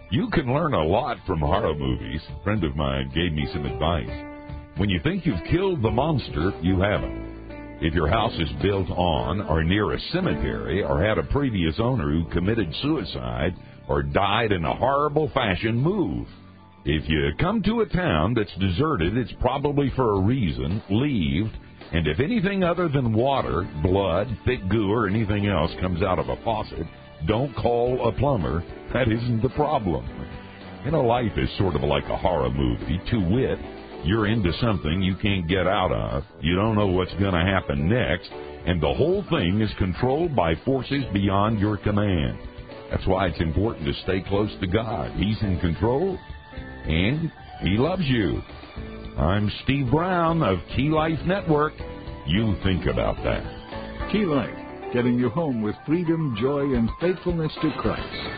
You can learn a lot from horror movies. A friend of mine gave me some advice. When you think you've killed the monster, you haven't. If your house is built on or near a cemetery or had a previous owner who committed suicide or died in a horrible fashion, move. If you come to a town that's deserted, it's probably for a reason. Leave. And if anything other than water, blood, thick goo, or anything else comes out of a faucet, don't call a plumber. That isn't the problem. You know, life is sort of like a horror movie. To wit, you're into something you can't get out of. You don't know what's going to happen next. And the whole thing is controlled by forces beyond your command. That's why it's important to stay close to God. He's in control, and He loves you. I'm Steve Brown of Key Life Network. You think about that. Key Life, getting you home with freedom, joy, and faithfulness to Christ.